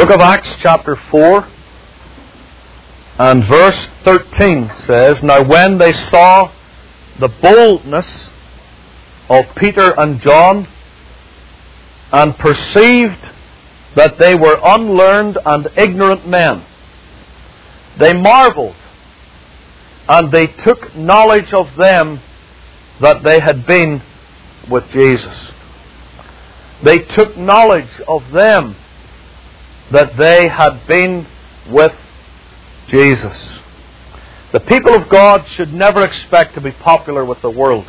book of Acts chapter 4 and verse 13 says, "Now when they saw the boldness of Peter and John, and perceived that they were unlearned and ignorant men, they marveled, and they took knowledge of them that they had been with Jesus." They took knowledge of them that they had been with Jesus. The people of God should never expect to be popular with the world.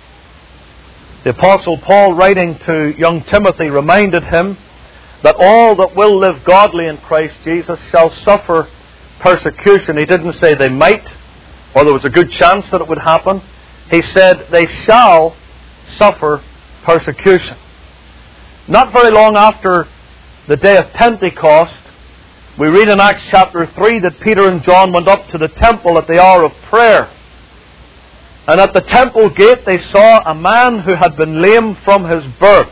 The Apostle Paul, writing to young Timothy, reminded him that all that will live godly in Christ Jesus shall suffer persecution. He didn't say they might, or there was a good chance that it would happen. He said they shall suffer persecution. Not very long after the day of Pentecost, we read in Acts chapter 3 that Peter and John went up to the temple at the hour of prayer. And at the temple gate they saw a man who had been lame from his birth.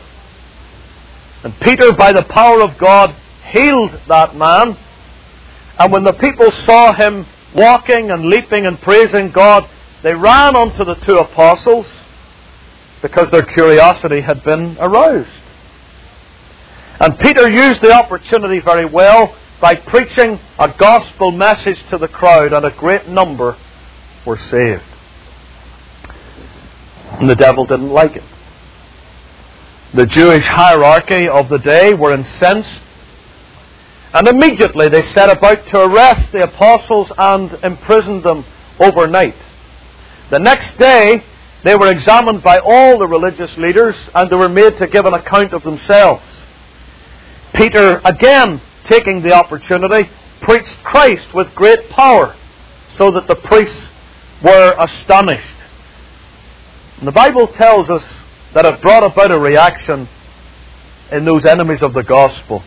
And Peter, by the power of God, healed that man. And when the people saw him walking and leaping and praising God, they ran unto the two apostles because their curiosity had been aroused. And Peter used the opportunity very well by preaching a gospel message to the crowd, and a great number were saved. And the devil didn't like it. The Jewish hierarchy of the day were incensed, and immediately they set about to arrest the apostles and imprison them overnight. The next day they were examined by all the religious leaders, and they were made to give an account of themselves. Peter, again taking the opportunity, preached Christ with great power, so that the priests were astonished. And the Bible tells us that it brought about a reaction in those enemies of the gospel.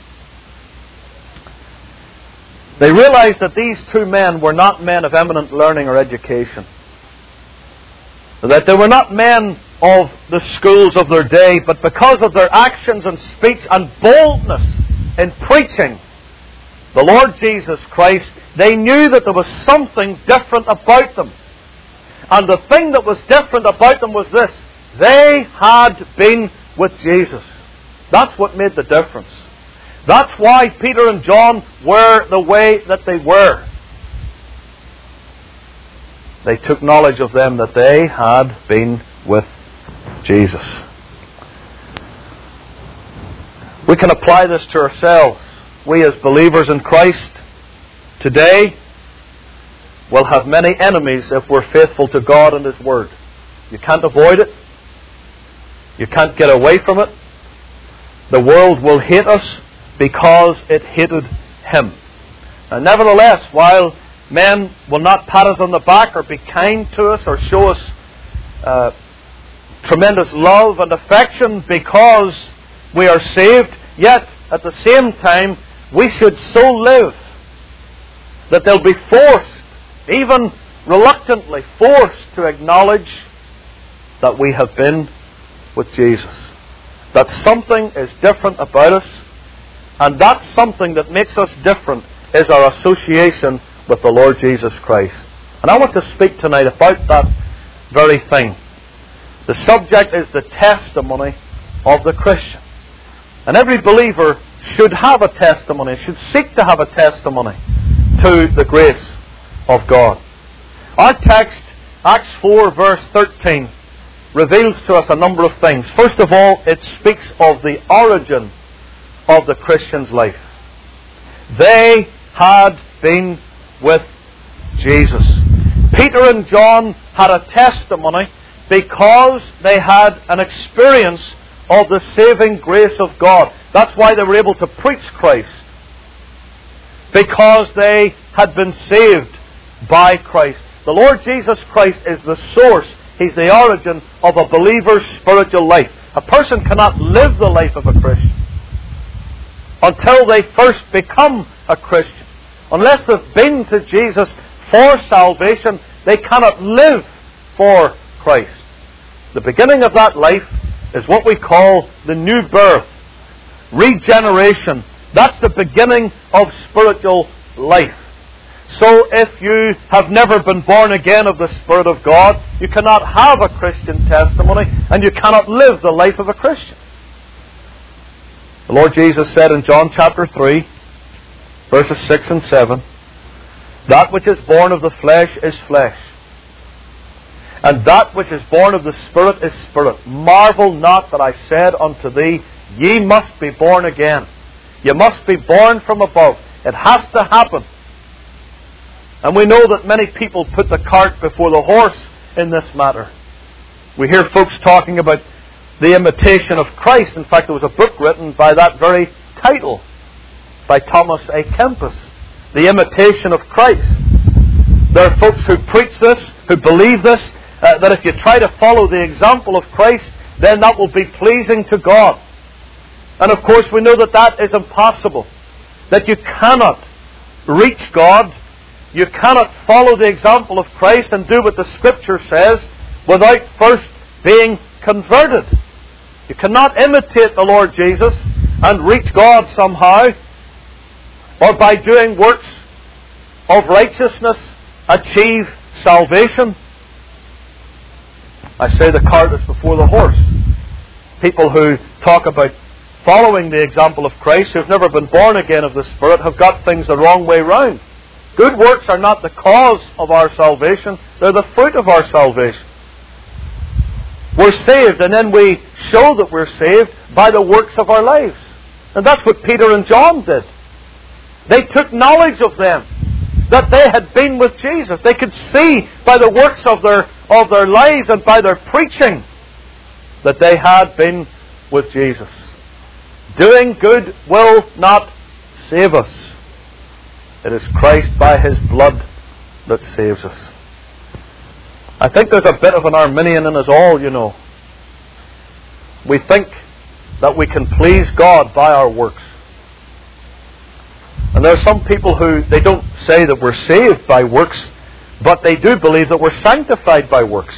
They realized that these two men were not men of eminent learning or education. That they were not men of the schools of their day, but because of their actions and speech and boldness in preaching the Lord Jesus Christ, they knew that there was something different about them. And the thing that was different about them was this: they had been with Jesus. That's what made the difference. That's why Peter and John were the way that they were. They took knowledge of them that they had been with Jesus. We can apply this to ourselves. We as believers in Christ today will have many enemies if we're faithful to God and His Word. You can't avoid it. You can't get away from it. The world will hate us because it hated Him. And nevertheless, while men will not pat us on the back or be kind to us or show us tremendous love and affection because we are saved, yet at the same time we should so live that they'll be forced, even reluctantly forced, to acknowledge that we have been with Jesus. That something is different about us, and that something that makes us different is our association with the Lord Jesus Christ. And I want to speak tonight about that very thing. The subject is the testimony of the Christian. And every believer should have a testimony, should seek to have a testimony to the grace of God. Our text, Acts 4 verse 13, reveals to us a number of things. First of all, it speaks of the origin of the Christian's life. They had been with Jesus. Peter and John had a testimony because they had an experience of the saving grace of God. That's why they were able to preach Christ. Because they had been saved by Christ. The Lord Jesus Christ is the source. He's the origin of a believer's spiritual life. A person cannot live the life of a Christian until they first become a Christian. Unless they've been to Jesus for salvation, they cannot live for Christ. The beginning of that life is what we call the new birth, regeneration, That's the beginning of spiritual life. So if you have never been born again of the Spirit of God, you cannot have a Christian testimony, and you cannot live the life of a Christian. The Lord Jesus said in John chapter 3, verses 6 and 7, "That which is born of the flesh is flesh, and that which is born of the Spirit is spirit. Marvel not that I said unto thee, ye must be born again." You must be born from above. It has to happen. And we know that many people put the cart before the horse in this matter. We hear folks talking about the imitation of Christ. In fact, there was a book written by that very title, by Thomas A. Kempis, The Imitation of Christ. There are folks who preach this, who believe this, that if you try to follow the example of Christ, then that will be pleasing to God. And of course we know that that is impossible. That you cannot reach God, you cannot follow the example of Christ and do what the Scripture says without first being converted. You cannot imitate the Lord Jesus and reach God somehow, or by doing works of righteousness achieve salvation. I say the cart is before the horse. People who talk about following the example of Christ, who have never been born again of the Spirit, have got things the wrong way round. Good works are not the cause of our salvation, they're the fruit of our salvation. We're saved, and then we show that we're saved by the works of our lives. And that's what Peter and John did. They took knowledge of them, that they had been with Jesus. They could see by the works of their lives and by their preaching that they had been with Jesus. Doing good will not save us. It is Christ by His blood that saves us. I think there's a bit of an Arminian in us all, you know. We think that we can please God by our works. And there are some people who, they don't say that we're saved by works, but they do believe that we're sanctified by works.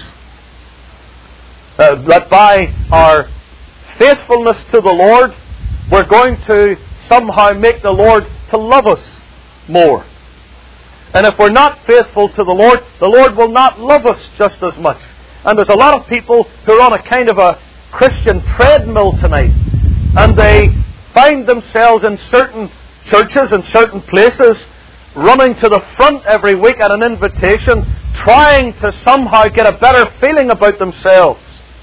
That by our faithfulness to the Lord, we're going to somehow make the Lord to love us more. And if we're not faithful to the Lord will not love us just as much. And there's a lot of people who are on a kind of a Christian treadmill tonight, and they find themselves in certain churches and certain places, running to the front every week at an invitation, trying to somehow get a better feeling about themselves.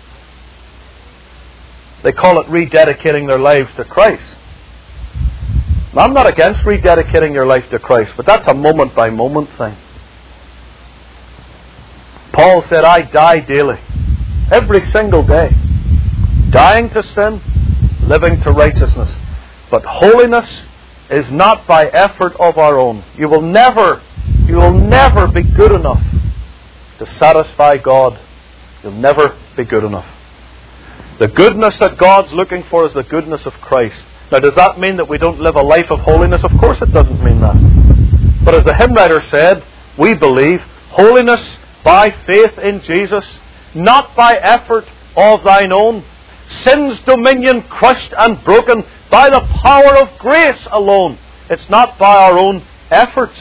They call it rededicating their lives to Christ. Now, I'm not against rededicating your life to Christ, but that's a moment-by-moment thing. Paul said, I die daily, every single day. Dying to sin, living to righteousness. But holiness is not by effort of our own. You will never be good enough to satisfy God. You'll never be good enough. The goodness that God's looking for is the goodness of Christ. Now, does that mean that we don't live a life of holiness? Of course it doesn't mean that. But as the hymn writer said, we believe holiness by faith in Jesus, not by effort of thine own. Sin's dominion crushed and broken by the power of grace alone. It's not by our own efforts.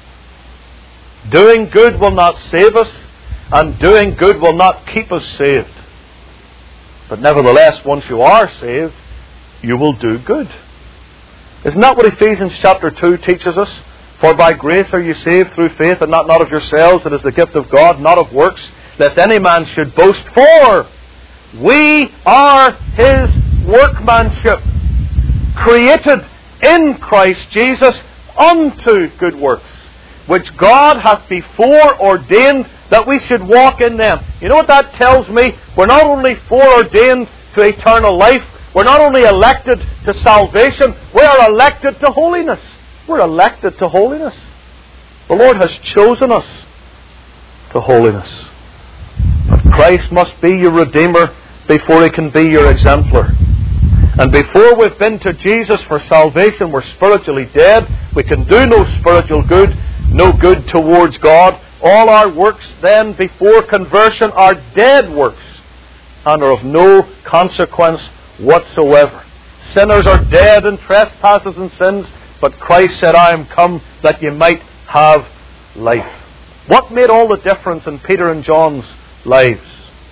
Doing good will not save us, and doing good will not keep us saved. But nevertheless, once you are saved, you will do good. Isn't that what Ephesians chapter 2 teaches us? For by grace are you saved through faith, and not of yourselves. It is the gift of God, not of works, lest any man should boast. For we are His workmanship, created in Christ Jesus unto good works, which God hath before ordained that we should walk in them. You know what that tells me? We're not only foreordained to eternal life, we're not only elected to salvation, we are elected to holiness. We're elected to holiness. The Lord has chosen us to holiness. But Christ must be your Redeemer before He can be your exemplar. And before we've been to Jesus for salvation, we're spiritually dead. We can do no spiritual good, no good towards God. All our works then before conversion are dead works and are of no consequence whatsoever. Sinners are dead in trespasses and sins, but Christ said, I am come that you might have life. What made all the difference in Peter and John's lives?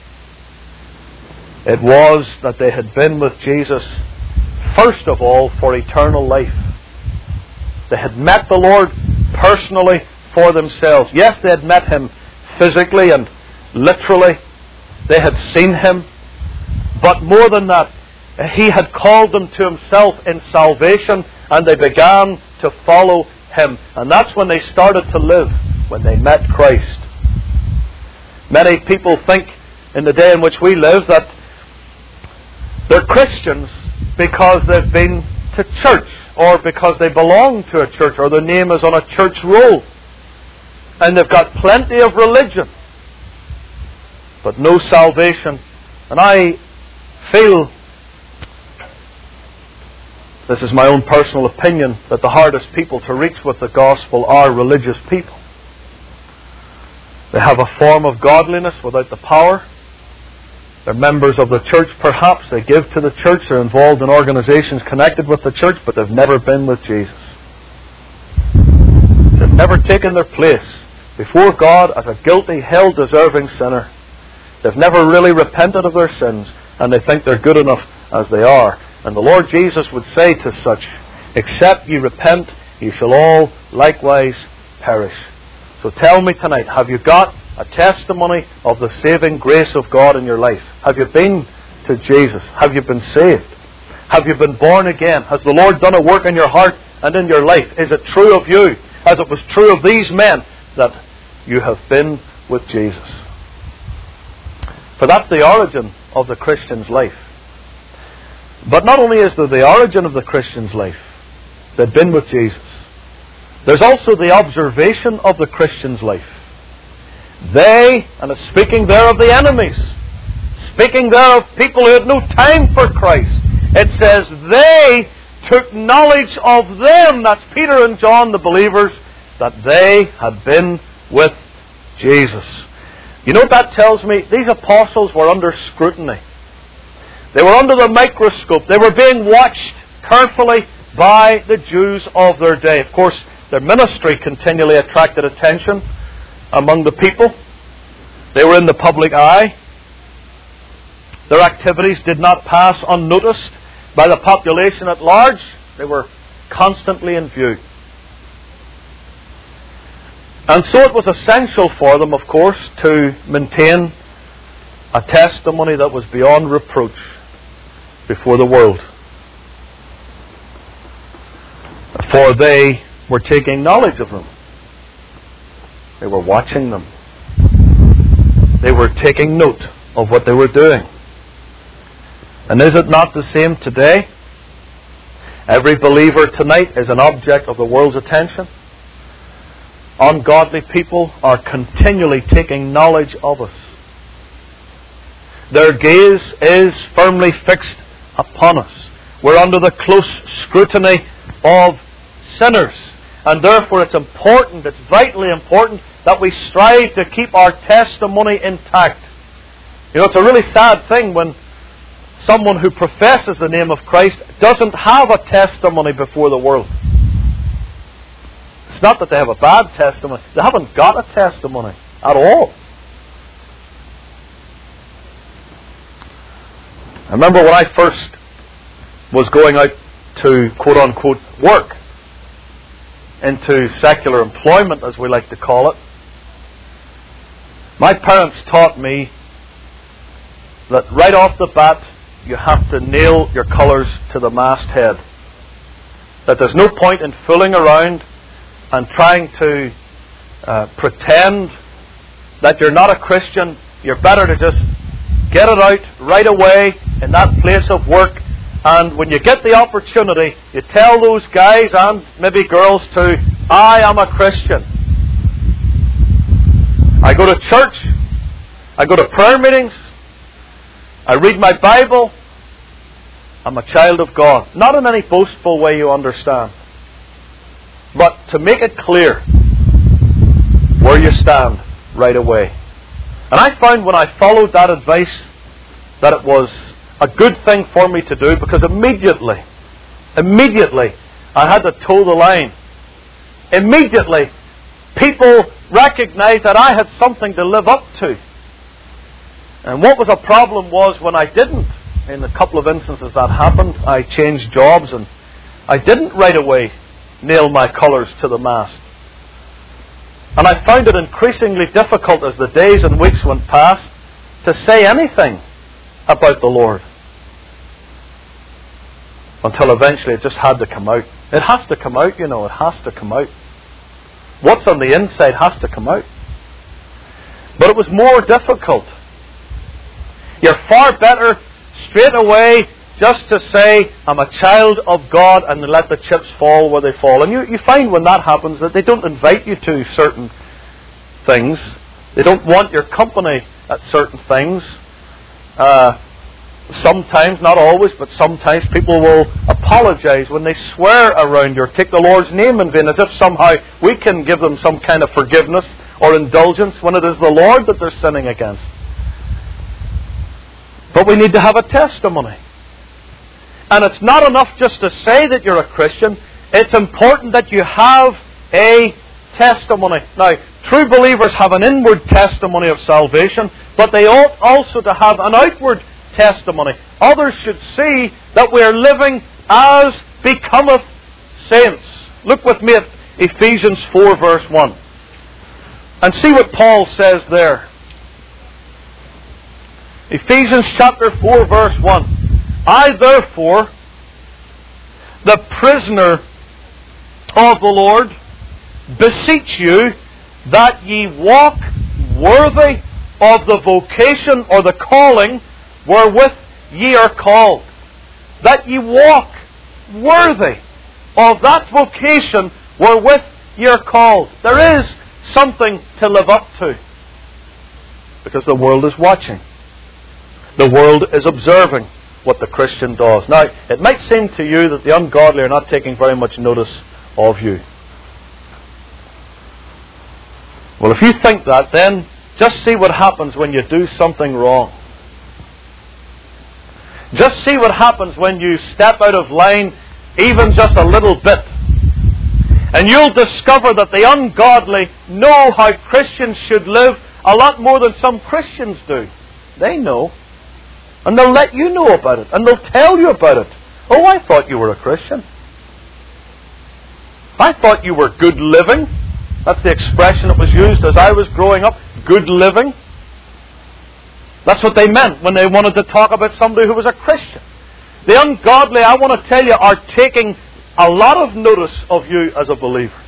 It was that they had been with Jesus, first of all, for eternal life. They had met the Lord personally for themselves. Yes, they had met Him physically and literally. They had seen Him. But more than that, He had called them to Himself in salvation, and they began to follow Him. And that's when they started to live, when they met Christ. Many people think in the day in which we live that they're Christians because they've been to church, or because they belong to a church, or their name is on a church roll. And they've got plenty of religion, but no salvation. And I feel, this is my own personal opinion, that the hardest people to reach with the gospel are religious people. They have a form of godliness without the power. They're members of the church perhaps. They give to the church. They're involved in organizations connected with the church, but they've never been with Jesus. They've never taken their place before God as a guilty, hell-deserving sinner. They've never really repented of their sins, and they think they're good enough as they are. And the Lord Jesus would say to such, except ye repent, ye shall all likewise perish. So tell me tonight, have you got a testimony of the saving grace of God in your life? Have you been to Jesus? Have you been saved? Have you been born again? Has the Lord done a work in your heart and in your life? Is it true of you, as it was true of these men, that you have been with Jesus? For that's the origin of the Christian's life. But not only is there the origin of the Christian's life, they've been with Jesus, there's also the observation of the Christian's life. They, and it's speaking there of the enemies, speaking there of people who had no time for Christ, it says they took knowledge of them, that's Peter and John, the believers, that they had been with Jesus. You know what that tells me? These apostles were under scrutiny. They were under the microscope. They were being watched carefully by the Jews of their day. Of course, their ministry continually attracted attention among the people. They were in the public eye. Their activities did not pass unnoticed by the population at large. They were constantly in view. And so it was essential for them, of course, to maintain a testimony that was beyond reproach before the world. For they were taking knowledge of them. They were watching them. They were taking note of what they were doing. And is it not the same today? Every believer tonight is an object of the world's attention. Ungodly people are continually taking knowledge of us. Their gaze is firmly fixed upon us. We're under the close scrutiny of sinners. And therefore it's important, it's vitally important, that we strive to keep our testimony intact. You know, it's a really sad thing when someone who professes the name of Christ doesn't have a testimony before the world. It's not that they have a bad testimony. They haven't got a testimony at all. I remember when I first was going out to quote-unquote work, into secular employment, as we like to call it, my parents taught me that right off the bat you have to nail your colours to the masthead. That there's no point in fooling around and trying to pretend that you're not a Christian. You're better to just get it out right away in that place of work, and when you get the opportunity, you tell those guys and maybe girls too, I am a Christian. I go to church, I go to prayer meetings, I read my Bible, I'm a child of God. Not in any boastful way, you understand, but to make it clear where you stand right away. And I found when I followed that advice that it was a good thing for me to do, because immediately, I had to toe the line. Immediately, people recognized that I had something to live up to. And what was a problem was when I didn't. In a couple of instances that happened, I changed jobs and I didn't right away nail my colours to the mast. And I found it increasingly difficult as the days and weeks went past to say anything about the Lord. Until eventually it just had to come out. It has to come out, it has to come out. What's on the inside has to come out. But it was more difficult. You're far better straight away just to say, I'm a child of God, and let the chips fall where they fall. And you find when that happens that they don't invite you to certain things. They don't want your company at certain things. Sometimes, not always, but sometimes people will apologize when they swear around you or take the Lord's name in vain, as if somehow we can give them some kind of forgiveness or indulgence when it is the Lord that they're sinning against. But we need to have a testimony. And it's not enough just to say that you're a Christian. It's important that you have a testimony. Now, true believers have an inward testimony of salvation, but they ought also to have an outward testimony. Others should see that we are living as becometh saints. Look with me at Ephesians 4 verse 1. And see what Paul says there. Ephesians chapter 4 verse 1. I therefore, the prisoner of the Lord, beseech you that ye walk worthy of the vocation or the calling wherewith ye are called. That ye walk worthy of that vocation wherewith ye are called. There is something to live up to. Because the world is watching. The world is observing what the Christian does. Now, it might seem to you that the ungodly are not taking very much notice of you. Well, if you think that, then just see what happens when you do something wrong. Just see what happens when you step out of line even just a little bit. And you'll discover that the ungodly know how Christians should live a lot more than some Christians do. They know. And they'll let you know about it. And they'll tell you about it. Oh, I thought you were a Christian. I thought you were good living. That's the expression that was used as I was growing up. Good living. That's what they meant when they wanted to talk about somebody who was a Christian. The ungodly, I want to tell you, are taking a lot of notice of you as a believer.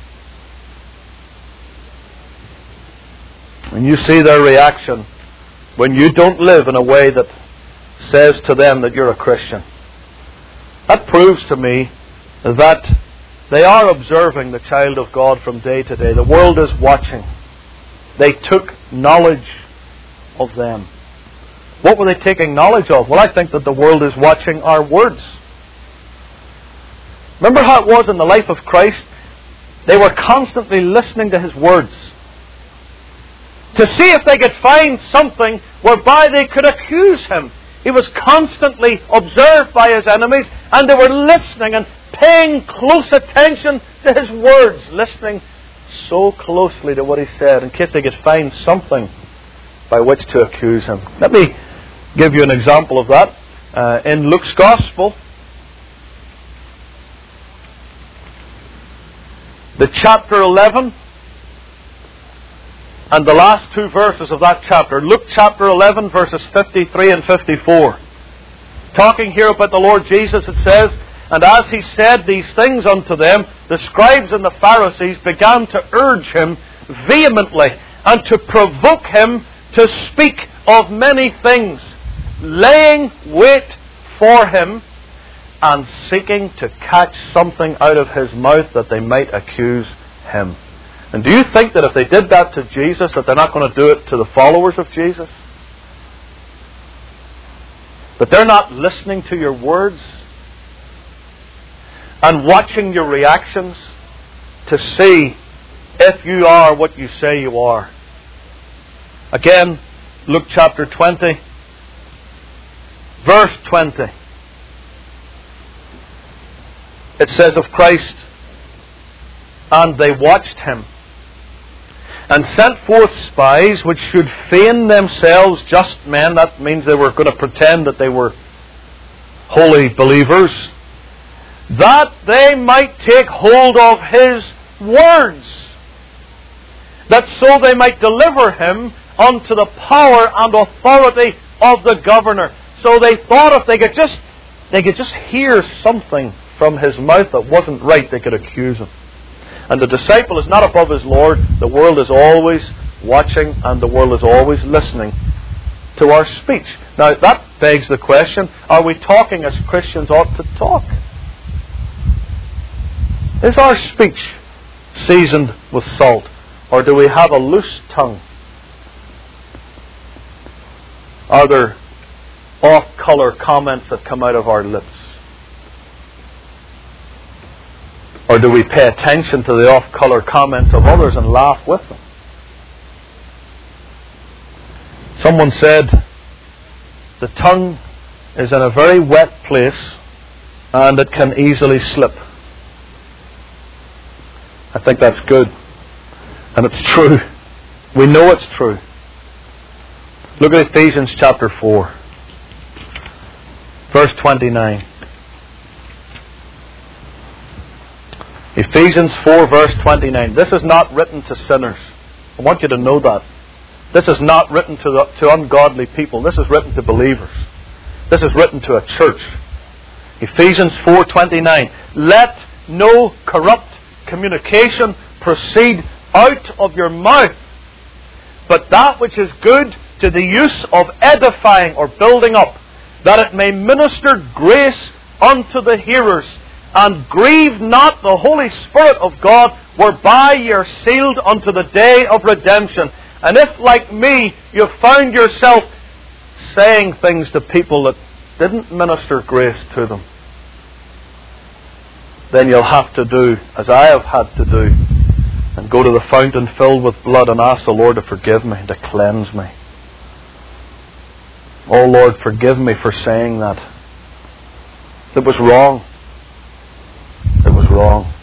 And you see their reaction when you don't live in a way that says to them that you're a Christian. That proves to me that they are observing the child of God from day to day. The world is watching. They took knowledge of them. What were they taking knowledge of? Well, I think that the world is watching our words. Remember how it was in the life of Christ? They were constantly listening to His words to see if they could find something whereby they could accuse Him. He was constantly observed by His enemies, and they were listening and paying close attention to His words, listening so closely to what He said in case they could find something by which to accuse Him. Let me give you an example of that in Luke's Gospel. The chapter 11 and the last two verses of that chapter. Luke chapter 11 verses 53 and 54. Talking here about the Lord Jesus, it says, and as He said these things unto them, the scribes and the Pharisees began to urge Him vehemently and to provoke Him to speak of many things, laying wait for Him and seeking to catch something out of His mouth that they might accuse Him. And do you think that if they did that to Jesus, that they're not going to do it to the followers of Jesus? That they're not listening to your words and watching your reactions to see if you are what you say you are. Again, Luke chapter 20, Verse 20. It says of Christ, "And they watched him, and sent forth spies which should feign themselves just men." That means they were going to pretend that they were holy believers, "that they might take hold of his words, that so they might deliver him unto the power and authority of the governor." So they thought if they could just hear something from his mouth that wasn't right, they could accuse him. And the disciple is not above his Lord. The world is always watching, and the world is always listening to our speech. Now that begs the question, are we talking as Christians ought to talk? Is our speech seasoned with salt, or do we have a loose tongue? Are there off-color comments that come out of our lips? Or do we pay attention to the off-color comments of others and laugh with them? Someone said, the tongue is in a very wet place and it can easily slip. I think that's good. And it's true. We know it's true. Look at Ephesians chapter 4, verse 29. Ephesians 4 verse 29. This is not written to sinners. I want you to know that. This is not written to ungodly people. This is written to believers. This is written to a church. Ephesians 4:29. "Let no corrupt communication proceed out of your mouth, but that which is good to the use of edifying," or building up, "that it may minister grace unto the hearers. And grieve not the Holy Spirit of God, whereby ye are sealed unto the day of redemption." And if, like me, you found yourself saying things to people that didn't minister grace to them, then you'll have to do as I have had to do, and go to the fountain filled with blood and ask the Lord to forgive me, to cleanse me. Oh Lord, forgive me for saying that. It was wrong. It was wrong.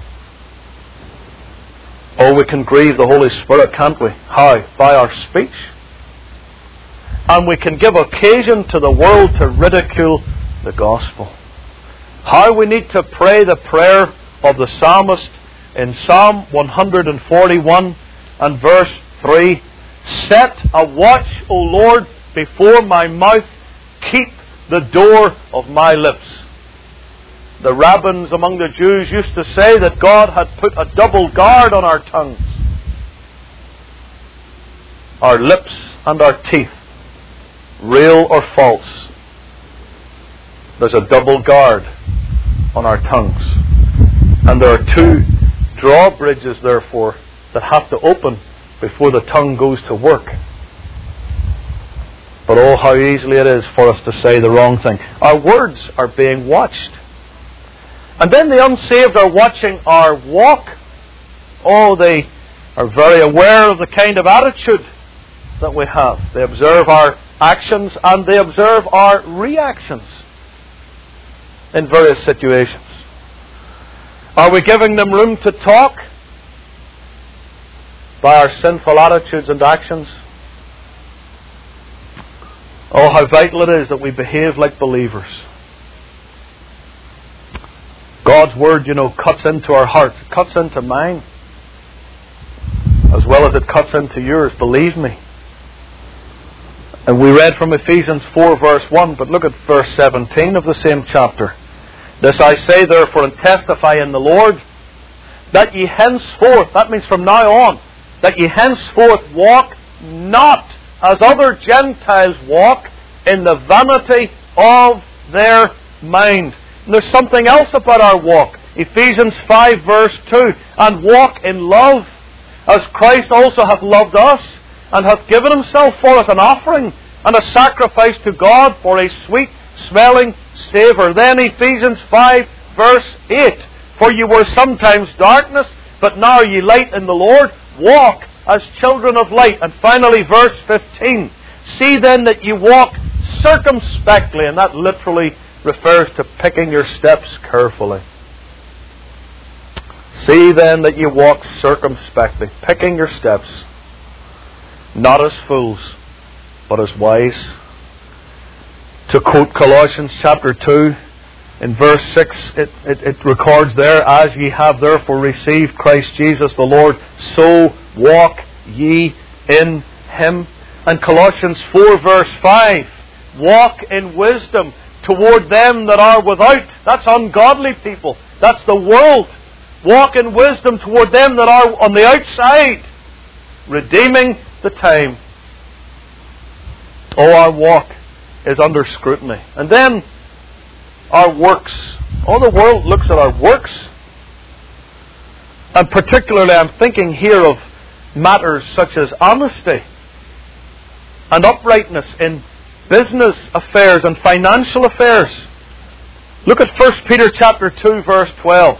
Oh, we can grieve the Holy Spirit, can't we? How? By our speech. And we can give occasion to the world to ridicule the gospel. How we need to pray the prayer of the psalmist in Psalm 141 and verse 3. "Set a watch, O Lord, before my mouth. Keep the door of my lips." The rabbins among the Jews used to say that God had put a double guard on our tongues. Our lips and our teeth, real or false. There's a double guard on our tongues. And there are two drawbridges, therefore, that have to open before the tongue goes to work. But oh, how easily it is for us to say the wrong thing. Our words are being watched. And then the unsaved are watching our walk. Oh, they are very aware of the kind of attitude that we have. They observe our actions and they observe our reactions in various situations. Are we giving them room to talk by our sinful attitudes and actions? Oh, how vital it is that we behave like believers. God's Word, cuts into our hearts. It cuts into mine, as well as it cuts into yours, believe me. And we read from Ephesians 4 verse 1, but look at verse 17 of the same chapter. "This I say therefore and testify in the Lord, that ye henceforth," that means from now on, "that ye henceforth walk not as other Gentiles walk, in the vanity of their mind." And there's something else about our walk. Ephesians 5 verse 2, "And walk in love, as Christ also hath loved us, and hath given himself for us an offering and a sacrifice to God for a sweet smelling savour." Then Ephesians 5 verse 8, "For ye were sometimes darkness, but now ye light in the Lord. Walk as children of light." And finally verse 15, "See then that ye walk circumspectly, and that literally refers to picking your steps carefully. See then that you walk circumspectly, picking your steps, not as fools, but as wise. To quote Colossians chapter 2, in verse 6, it records there, as ye have therefore received Christ Jesus the Lord, so walk ye in Him. And Colossians 4 verse 5, walk in wisdom toward them that are without. That's ungodly people. That's the world. Walk in wisdom toward them that are on the outside, redeeming the time. Oh, our walk is under scrutiny. And then our works. Oh, the world looks at our works. And particularly I'm thinking here of matters such as honesty and uprightness in business affairs and financial affairs. Look at 1 Peter chapter 2 verse 12.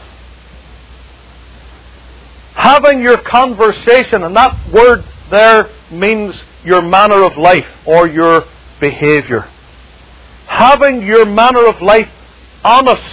Having your conversation, and that word there means your manner of life or your behavior. Having your manner of life honest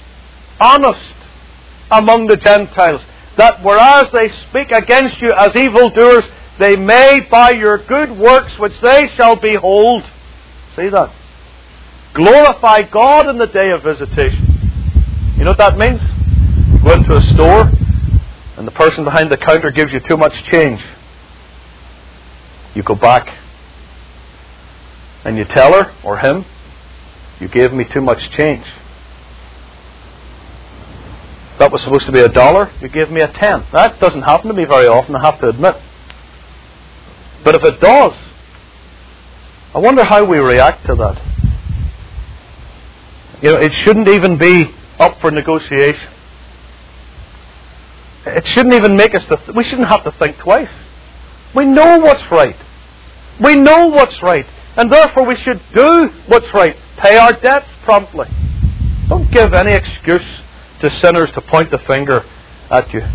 among the Gentiles, that whereas they speak against you as evildoers, they may by your good works which they shall behold. See that? Glorify God in the day of visitation. You know what that means? You go into a store and the person behind the counter gives you too much change. You go back and you tell her or him, you gave me too much change. That was supposed to be $1, you gave me a 10. That doesn't happen to me very often, I have to admit. But if it does, I wonder how we react to that. You know, it shouldn't even be up for negotiation. It shouldn't even make us, we shouldn't have to think twice. We know what's right. We know what's right. And therefore we should do what's right. Pay our debts promptly. Don't give any excuse to sinners to point the finger at you.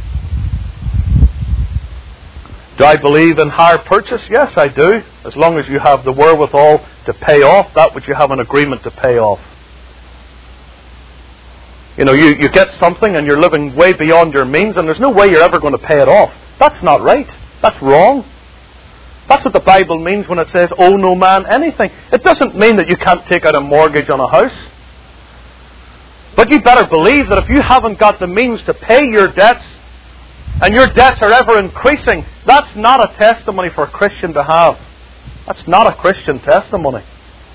Do I believe in hire purchase? Yes, I do. As long as you have the wherewithal to pay off that which you have an agreement to pay off. You know, you get something and you're living way beyond your means and there's no way you're ever going to pay it off. That's not right. That's wrong. That's what the Bible means when it says, owe no man anything. It doesn't mean that you can't take out a mortgage on a house. But you better believe that if you haven't got the means to pay your debts, and your debts are ever increasing, that's not a testimony for a Christian to have. That's not a Christian testimony.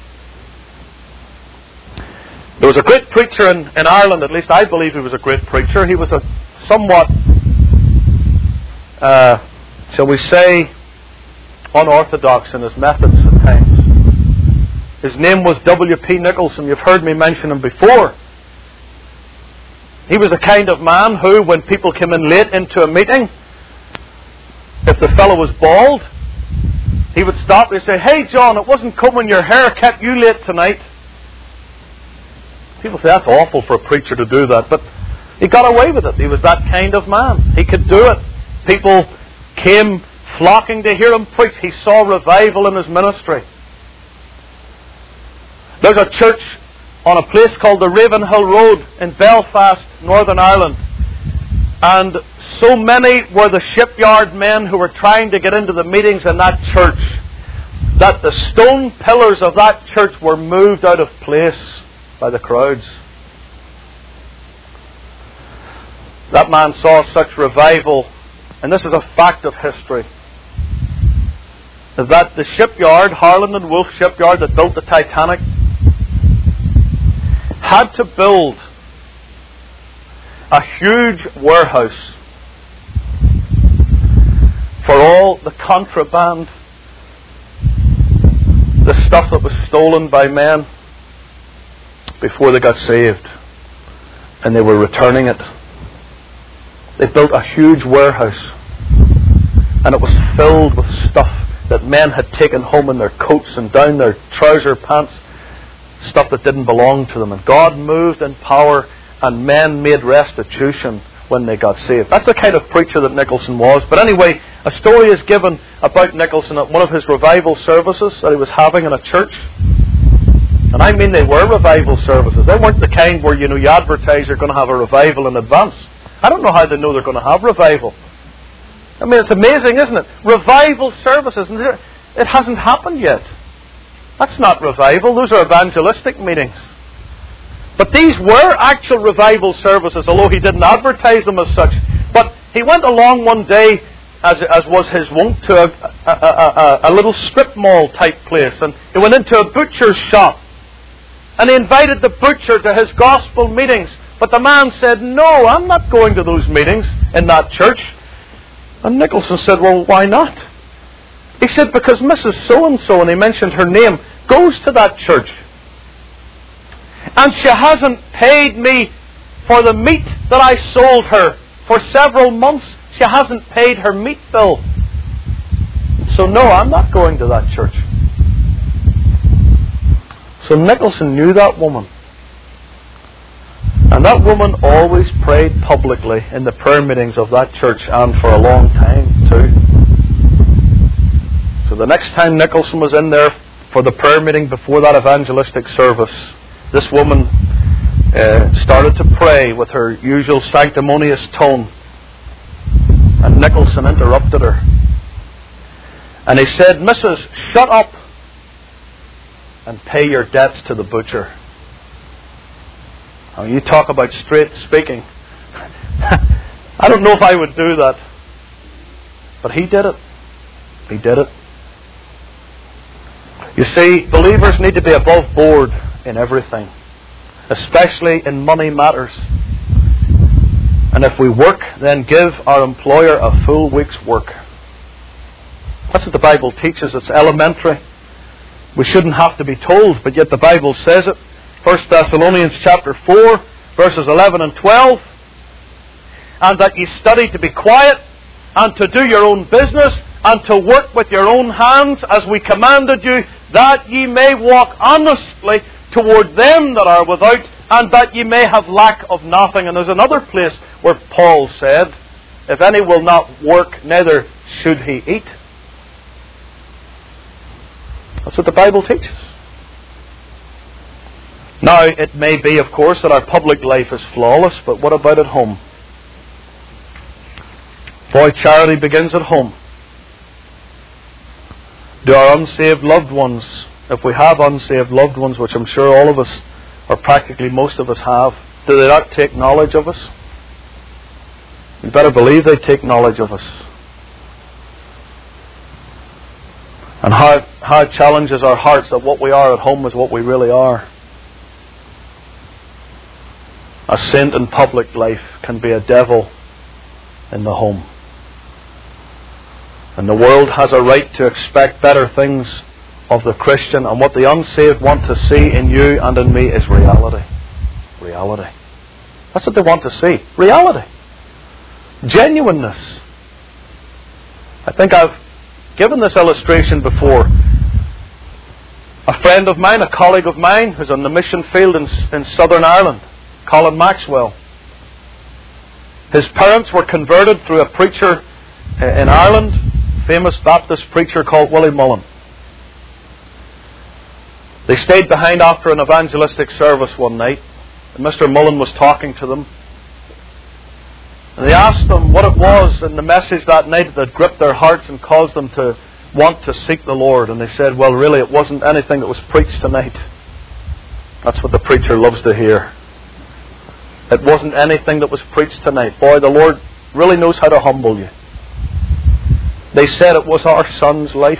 There was a great preacher in Ireland, at least I believe he was a great preacher. He was a somewhat, shall we say, unorthodox in his methods at times. His name was W.P. Nicholson. You've heard me mention him before. He was the kind of man who, when people came in late into a meeting, if the fellow was bald, he would stop and say, "Hey John, it wasn't combing your hair kept you late tonight." People say that's awful for a preacher to do that, but he got away with it. He was that kind of man. He could do it. People came flocking to hear him preach. He saw revival in his ministry. There's a church on a place called the Ravenhill Road in Belfast, Northern Ireland. And so many were the shipyard men who were trying to get into the meetings in that church that the stone pillars of that church were moved out of place by the crowds. That man saw such revival, and this is a fact of history, that the shipyard, Harland and Wolff shipyard that built the Titanic, had to build a huge warehouse for all the contraband, the stuff that was stolen by men before they got saved, and they were returning it. They built a huge warehouse, and it was filled with stuff that men had taken home in their coats and down their trouser pants, stuff that didn't belong to them. And God moved in power, and men made restitution when they got saved. That's the kind of preacher that Nicholson was. But anyway, a story is given about Nicholson at one of his revival services that he was having in a church. And I mean they were revival services. They weren't the kind where, you advertise you're going to have a revival in advance. I don't know how they know they're going to have revival. I mean, it's amazing, isn't it? Revival services, and it hasn't happened yet. That's not revival. Those are evangelistic meetings. But these were actual revival services, although he didn't advertise them as such. But he went along one day, as was his wont, to a little strip mall type place. And he went into a butcher's shop. And he invited the butcher to his gospel meetings. But the man said, "No, I'm not going to those meetings in that church." And Nicholson said, "Well, why not?" He said, "Because Mrs. So-and-so," and he mentioned her name, "goes to that church. And she hasn't paid me for the meat that I sold her for several months. She hasn't paid her meat bill. So no, I'm not going to that church." So Nicholson knew that woman. And that woman always prayed publicly in the prayer meetings of that church, and for a long time too. So the next time Nicholson was in there for the prayer meeting before that evangelistic service, this woman started to pray with her usual sanctimonious tone. And Nicholson interrupted her. And he said, "Mrs., shut up and pay your debts to the butcher." Now, you talk about straight speaking. I don't know if I would do that. But he did it. He did it. You see, believers need to be above board in everything, especially in money matters. And if we work, then give our employer a full week's work. That's what the Bible teaches. It's elementary. We shouldn't have to be told, but yet the Bible says it. 1 Thessalonians chapter 4, verses 11 and 12. "And that ye study to be quiet, and to do your own business, and to work with your own hands, as we commanded you, that ye may walk honestly toward them that are without, and that ye may have lack of nothing." And there's another place where Paul said, "If any will not work, neither should he eat." That's what the Bible teaches. Now, it may be, of course, that our public life is flawless, but what about at home? Boy, charity begins at home. Do our unsaved loved ones, if we have unsaved loved ones, which I'm sure all of us, or practically most of us have, do they not take knowledge of us? You better believe they take knowledge of us. And how it challenges our hearts that what we are at home is what we really are. A saint in public life can be a devil in the home. And the world has a right to expect better things of the Christian, and what the unsaved want to see in you and in me is reality. Reality. That's what they want to see. Reality. Genuineness. I think I've given this illustration before. A friend of mine, a colleague of mine, who's on the mission field in Southern Ireland, Colin Maxwell. His parents were converted through a preacher in Ireland, famous Baptist preacher called Willie Mullen. They stayed behind after an evangelistic service one night, and Mr. Mullen was talking to them. And they asked them what it was in the message that night that gripped their hearts and caused them to want to seek the Lord. And they said, well, really, it wasn't anything that was preached tonight. That's what the preacher loves to hear. It wasn't anything that was preached tonight. Boy, the Lord really knows how to humble you. They said it was our son's life.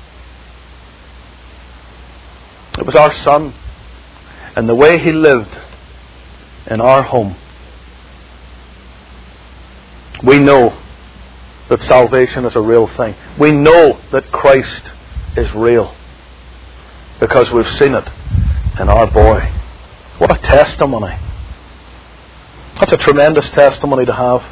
It was our son and the way he lived in our home. We know that salvation is a real thing. We know that Christ is real because we've seen it in our boy. What a testimony. That's a tremendous testimony to have.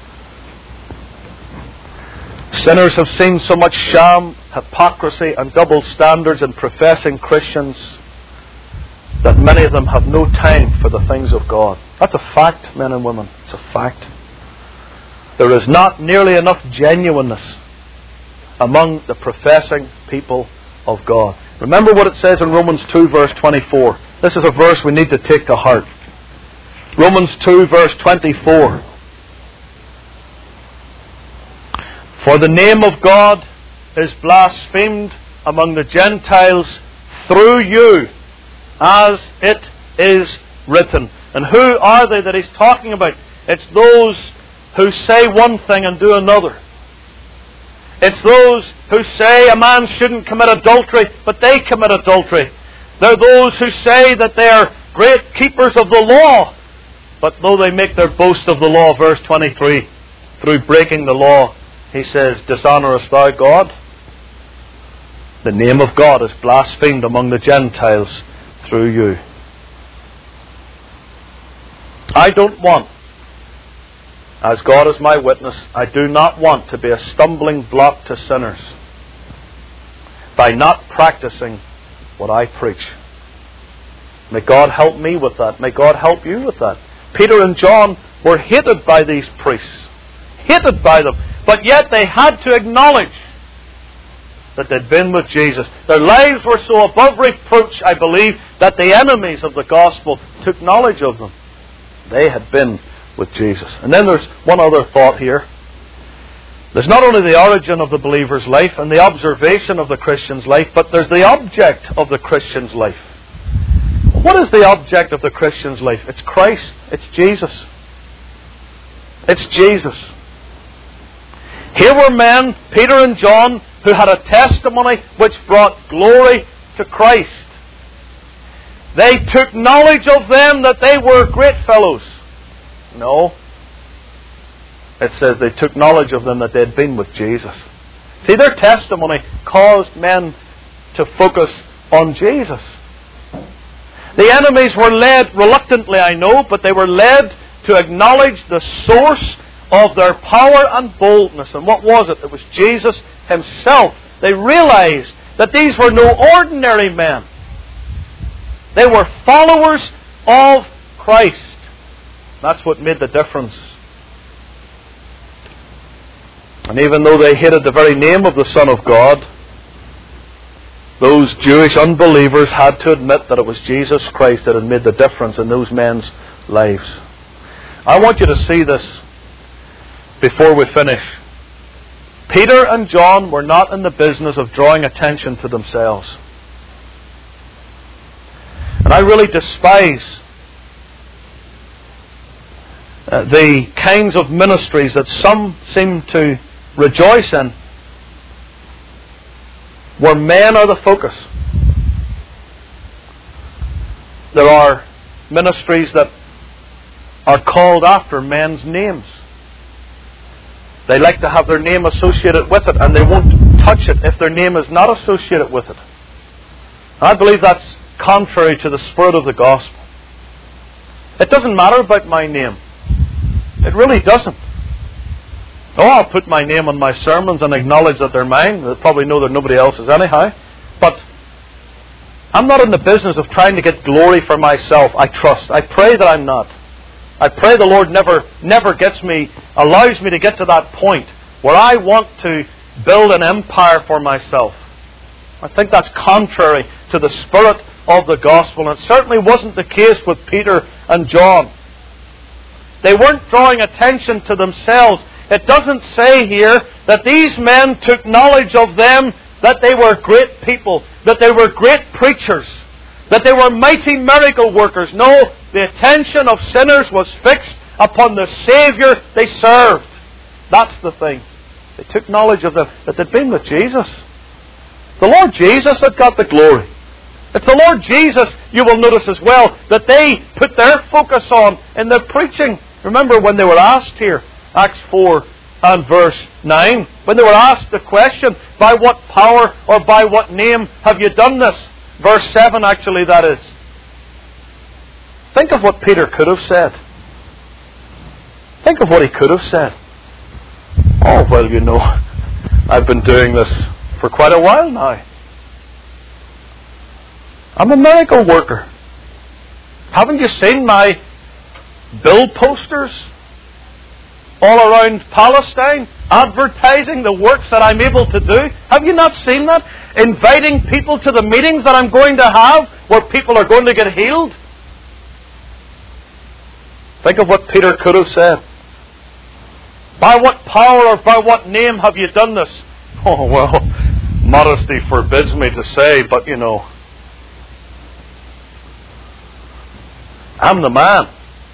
Sinners have seen so much sham, hypocrisy and double standards in professing Christians that many of them have no time for the things of God. That's a fact, men and women. It's a fact. There is not nearly enough genuineness among the professing people of God. Remember what it says in Romans 2 verse 24. This is a verse we need to take to heart. Romans 2 verse 24. For the name of God is blasphemed among the Gentiles through you, as it is written. And who are they that he's talking about? It's those who say one thing and do another. It's those who say a man shouldn't commit adultery, but they commit adultery. They're those who say that they are great keepers of the law, but though they make their boast of the law, verse 23, through breaking the law, he says, dishonourest thou God? The name of God is blasphemed among the Gentiles through you. I don't want, as God is my witness, I do not want to be a stumbling block to sinners by not practicing what I preach. May God help me with that. May God help you with that. Peter and John were hated by these priests. Hated by them. But yet they had to acknowledge that they'd been with Jesus. Their lives were so above reproach, I believe, that the enemies of the gospel took knowledge of them. They had been with Jesus. And then there's one other thought here. There's not only the origin of the believer's life and the observation of the Christian's life, but there's the object of the Christian's life. What is the object of the Christian's life? It's Christ. It's Jesus. It's Jesus. Here were men, Peter and John, who had a testimony which brought glory to Christ. They took knowledge of them that they were great fellows. No. It says they took knowledge of them that they had been with Jesus. See, their testimony caused men to focus on Jesus. The enemies were led, reluctantly I know, but they were led to acknowledge the source of their power and boldness. And what was it? It was Jesus Himself. They realized that these were no ordinary men. They were followers of Christ. That's what made the difference. And even though they hated the very name of the Son of God, those Jewish unbelievers had to admit that it was Jesus Christ that had made the difference in those men's lives. I want you to see this before we finish. Peter and John were not in the business of drawing attention to themselves. And I really despise the kinds of ministries that some seem to rejoice in, where men are the focus. There are ministries that are called after men's names. They like to have their name associated with it, and they won't touch it if their name is not associated with it. And I believe that's contrary to the spirit of the gospel. It doesn't matter about my name. It really doesn't. Oh, I'll put my name on my sermons and acknowledge that they're mine. They'll probably know that nobody else's anyhow. But I'm not in the business of trying to get glory for myself. I trust. I pray that I'm not. I pray the Lord never allows me to get to that point where I want to build an empire for myself. I think that's contrary to the spirit of the gospel. And it certainly wasn't the case with Peter and John. They weren't drawing attention to themselves. It doesn't say here that these men took knowledge of them, that they were great people, that they were great preachers, that they were mighty miracle workers. No, the attention of sinners was fixed upon the Saviour they served. That's the thing. They took knowledge of them, that they'd been with Jesus. The Lord Jesus had got the glory. It's the Lord Jesus, you will notice as well, that they put their focus on in their preaching. Remember when they were asked here, Acts 4 and verse 9, when they were asked the question, by what power or by what name have you done this? Verse 7 actually that is. Think of what Peter could have said. Think of what he could have said. Oh, well, you know, I've been doing this for quite a while now. I'm a miracle worker. Haven't you seen my bill posters all around Palestine advertising the works that I'm able to do? Have you not seen that? inviting people to the meetings that I'm going to have where people are going to get healed. Think of what Peter could have said. By what power or by what name have you done this? Oh, well, modesty forbids me to say, but you know, I'm the man.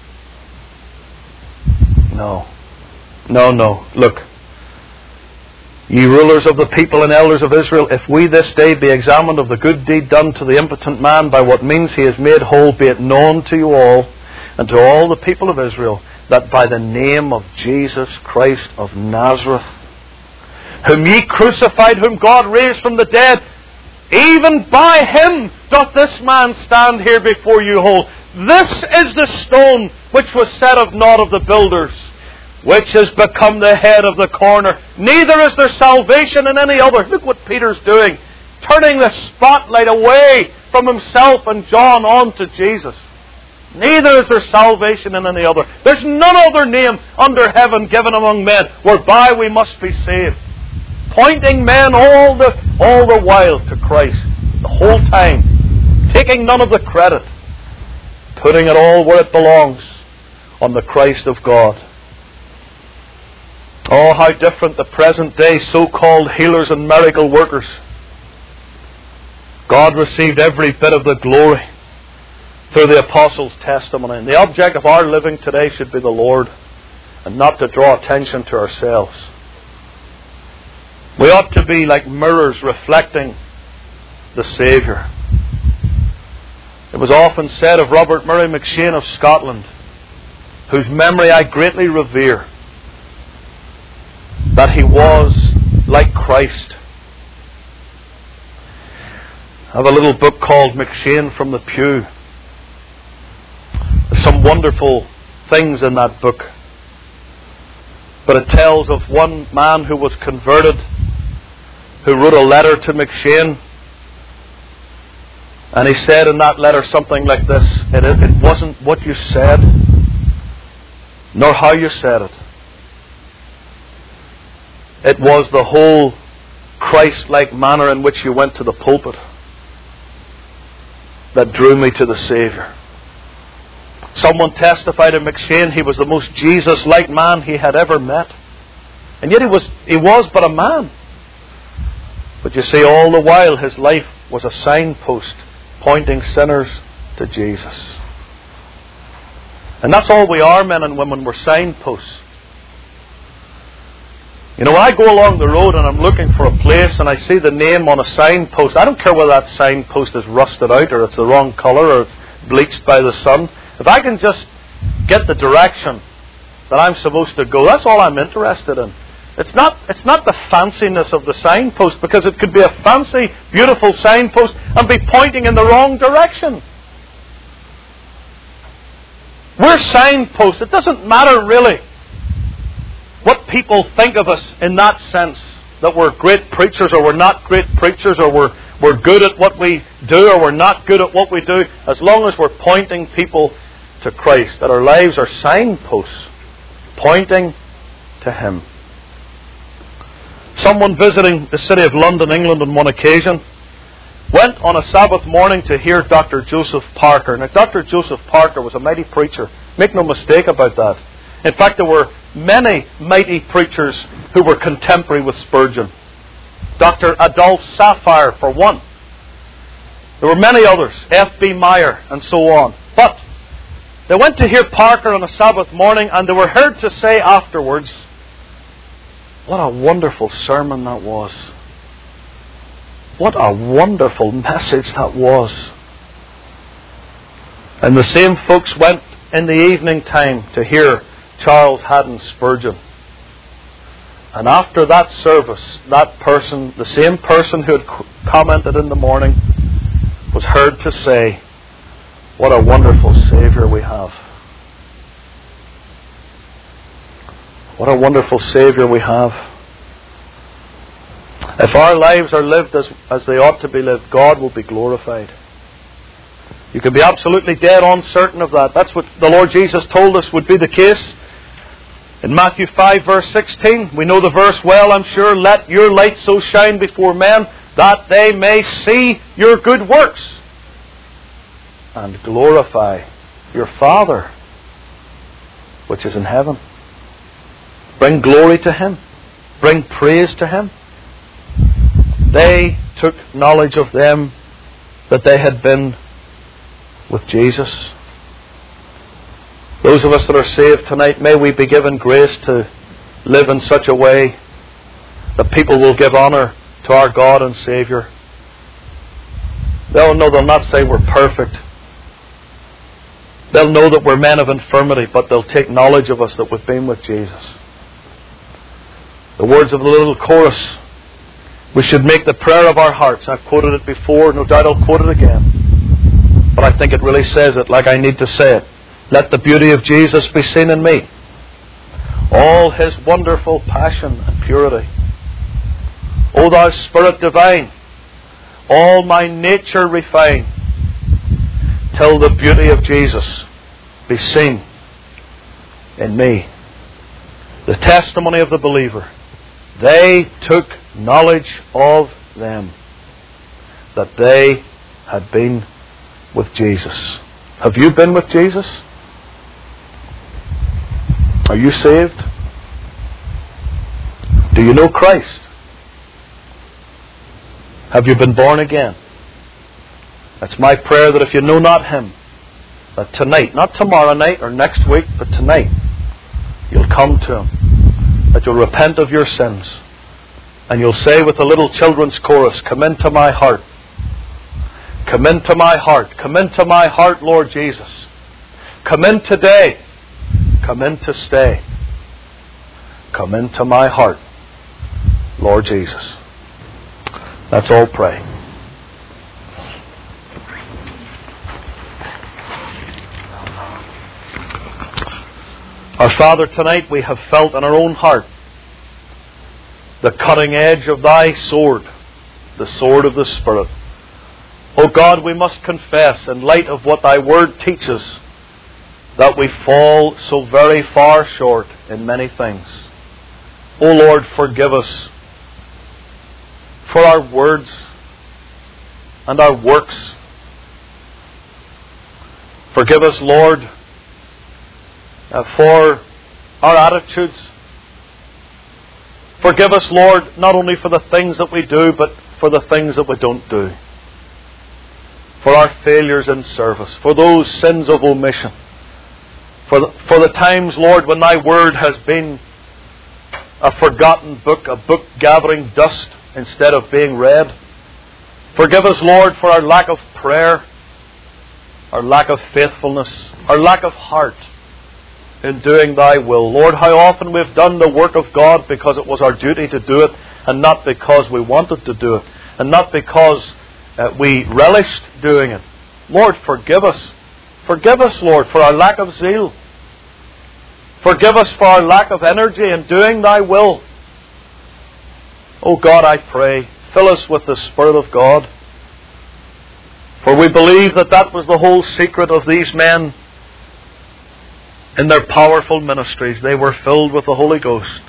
No. Look, ye rulers of the people and elders of Israel, if we this day be examined of the good deed done to the impotent man, by what means he is made whole, be it known to you all, and to all the people of Israel, that by the name of Jesus Christ of Nazareth, whom ye crucified, whom God raised from the dead, even by him doth this man stand here before you whole. This is the stone which was set of naught of the builders, which has become the head of the corner. Neither is there salvation in any other. Look what Peter's doing, turning the spotlight away from himself and John on to Jesus. Neither is there salvation in any other. There's none other name under heaven given among men whereby we must be saved. Pointing men all the while to Christ, the whole time, taking none of the credit, putting it all where it belongs, on the Christ of God. Oh, how different the present day so-called healers and miracle workers. God received every bit of the glory through the apostles' testimony. And the object of our living today should be the Lord, and not to draw attention to ourselves. We ought to be like mirrors reflecting the Saviour. It was often said of Robert Murray McCheyne of Scotland, whose memory I greatly revere, that he was like Christ. I have a little book called McCheyne from the Pew. There's some wonderful things in that book. But it tells of one man who was converted, who wrote a letter to McCheyne. And he said in that letter something like this: it wasn't what you said, nor how you said it. It was the whole Christ-like manner in which you went to the pulpit that drew me to the Saviour. Someone testified of McCheyne he was the most Jesus-like man he had ever met. And yet he was but a man. But you see, all the while his life was a signpost pointing sinners to Jesus. And that's all we are, men and women. We're signposts. You know, when I go along the road and I'm looking for a place and I see the name on a signpost, I don't care whether that signpost is rusted out or it's the wrong colour or it's bleached by the sun. If I can just get the direction that I'm supposed to go, that's all I'm interested in. It's not the fanciness of the signpost, because it could be a fancy, beautiful signpost and be pointing in the wrong direction. We're signposts. It doesn't matter really what people think of us in that sense, that we're great preachers or we're not great preachers, or we're good at what we do or we're not good at what we do, as long as we're pointing people to Christ, that our lives are signposts pointing to Him. Someone visiting the city of London, England on one occasion went on a Sabbath morning to hear Dr. Joseph Parker. Now, Dr. Joseph Parker was a mighty preacher. Make no mistake about that. In fact, there were many mighty preachers who were contemporary with Spurgeon. Dr. Adolphe Saphir, for one. There were many others, F.B. Meyer, and so on. But they went to hear Parker on a Sabbath morning, and they were heard to say afterwards, what a wonderful sermon that was. What a wonderful message that was. And the same folks went in the evening time to hear Charles Haddon Spurgeon. And after that service, that person, the same person who had commented in the morning, was heard to say, what a wonderful Saviour we have. What a wonderful Saviour we have. If our lives are lived as they ought to be lived, God will be glorified. You can be absolutely dead on certain of that. That's what the Lord Jesus told us would be the case. In Matthew 5 verse 16, we know the verse well, I'm sure. Let your light so shine before men that they may see your good works and glorify your Father which is in heaven. Bring glory to Him. Bring praise to Him. They took knowledge of them that they had been with Jesus. Those of us that are saved tonight, may we be given grace to live in such a way that people will give honour to our God and Saviour. They'll not say we're perfect. They'll know that we're men of infirmity, but they'll take knowledge of us that we've been with Jesus. The words of the little chorus, we should make the prayer of our hearts. I've quoted it before, no doubt I'll quote it again. But I think it really says it like I need to say it. Let the beauty of Jesus be seen in me. All His wonderful passion and purity. O thou Spirit divine, all my nature refine, till the beauty of Jesus be seen in me. The testimony of the believer. They took knowledge of them that they had been with Jesus. Have you been with Jesus? Are you saved? Do you know Christ? Have you been born again? That's my prayer, that if you know not Him, that tonight, not tomorrow night or next week, but tonight, you'll come to Him, that you'll repent of your sins, and you'll say with the little children's chorus, come into my heart. Come into my heart. Come into my heart, Lord Jesus. Come in today. Come in to stay. Come into my heart, Lord Jesus. Let's all pray. Our Father, tonight we have felt in our own heart the cutting edge of Thy sword, the sword of the Spirit. O God, we must confess, in light of what Thy Word teaches, that we fall so very far short in many things. O Lord, forgive us for our words and our works. Forgive us, Lord, for our attitudes. Forgive us, Lord, not only for the things that we do, but for the things that we don't do. For our failures in service, for those sins of omission, for the times, Lord, when Thy Word has been a forgotten book, a book gathering dust instead of being read. Forgive us, Lord, for our lack of prayer, our lack of faithfulness, our lack of heart in doing Thy will. Lord, how often we've done the work of God because it was our duty to do it, and not because we wanted to do it, and not because we relished doing it. Lord, forgive us. Forgive us, Lord, for our lack of zeal. Forgive us for our lack of energy in doing Thy will. Oh God, I pray, fill us with the Spirit of God. For we believe that that was the whole secret of these men in their powerful ministries. They were filled with the Holy Ghost.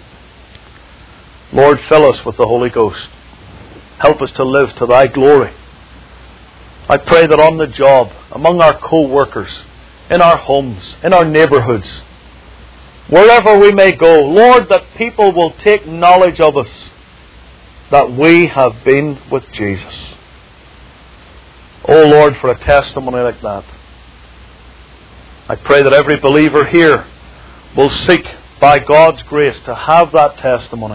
Lord, fill us with the Holy Ghost. Help us to live to Thy glory. I pray that on the job, among our co-workers, in our homes, in our neighbourhoods, wherever we may go, Lord, that people will take knowledge of us, that we have been with Jesus. Oh Lord, for a testimony like that. I pray that every believer here will seek, by God's grace, to have that testimony.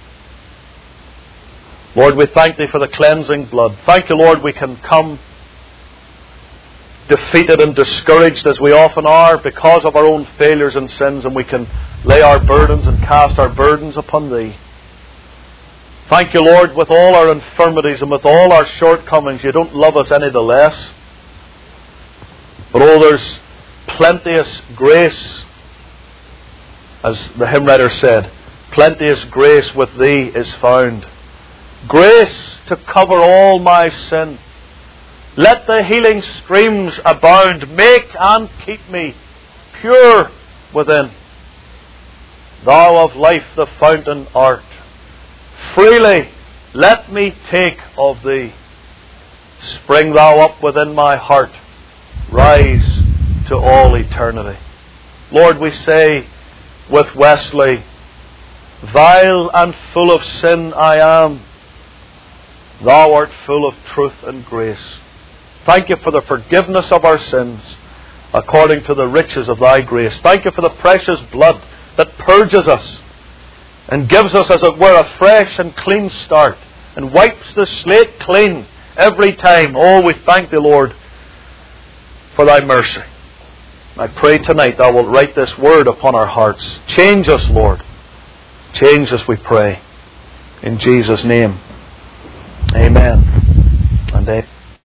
Lord, we thank Thee for the cleansing blood. Thank You, Lord, we can come defeated and discouraged as we often are because of our own failures and sins, and we can lay our burdens and cast our burdens upon Thee. Thank You, Lord, with all our infirmities and with all our shortcomings, You don't love us any the less. But oh, there's plenteous grace, as the hymn writer said, plenteous grace with Thee is found. Grace to cover all my sin. Let the healing streams abound. Make and keep me pure within. Thou of life the fountain art. Freely Let me take of Thee. Spring Thou up within my heart. Rise to all eternity. Lord, we say with Wesley, vile and full of sin I am. Thou art full of truth and grace. Thank You for the forgiveness of our sins according to the riches of Thy grace. Thank You for the precious blood that purges us and gives us, as it were, a fresh and clean start and wipes the slate clean every time. Oh, we thank Thee, Lord, for Thy mercy. I pray tonight Thou wilt write this word upon our hearts. Change us, Lord. Change us, we pray. In Jesus' name. Amen and amen.